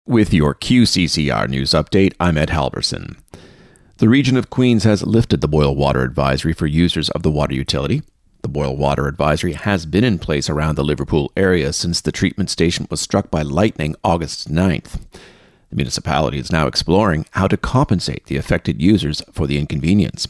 With your QCCR news update, I'm Ed Halverson. The region of Queens has lifted the boil water advisory for users of the water utility. The boil water advisory has been in place around the Liverpool area since the treatment station was struck by lightning August 9th. The municipality is now exploring how to compensate the affected users for the inconvenience.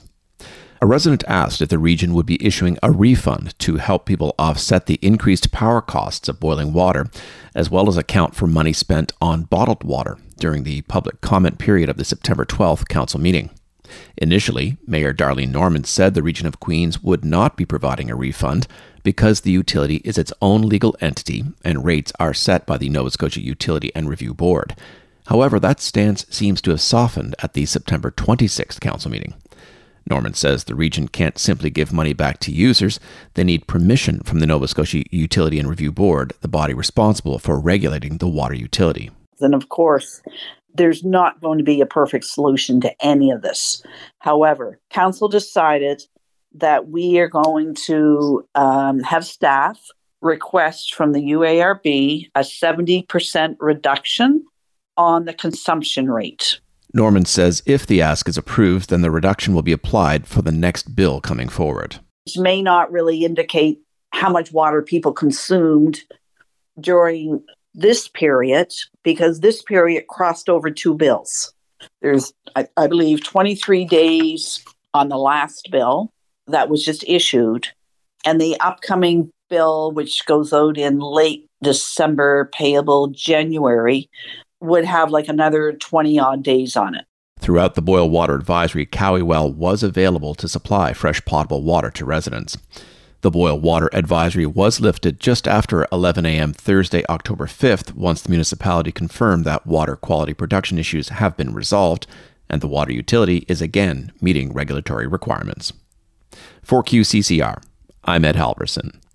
A resident asked if the region would be issuing a refund to help people offset the increased power costs of boiling water, as well as account for money spent on bottled water during the public comment period of the September 12th council meeting. Initially, Mayor Darlene Norman said the region of Queens would not be providing a refund because the utility is its own legal entity and rates are set by the Nova Scotia Utility and Review Board. However, that stance seems to have softened at the September 26th council meeting. Norman says the region can't simply give money back to users. They need permission from the Nova Scotia Utility and Review Board, the body responsible for regulating the water utility. And of course, there's not going to be a perfect solution to any of this. However, council decided that we are going to have staff request from the UARB a 70% reduction on the consumption rate. Norman says if the ask is approved, then the reduction will be applied for the next bill coming forward. This may not really indicate how much water people consumed during this period, because this period crossed over two bills. There's, I believe, 23 days on the last bill that was just issued, and the upcoming bill, which goes out in late December, payable January, would have like another 20-odd days on it. Throughout the boil water advisory, Cowie Well was available to supply fresh potable water to residents. The boil water advisory was lifted just after 11 a.m. Thursday, October 5th, once the municipality confirmed that water quality production issues have been resolved and the water utility is again meeting regulatory requirements. For QCCR, I'm Ed Halverson.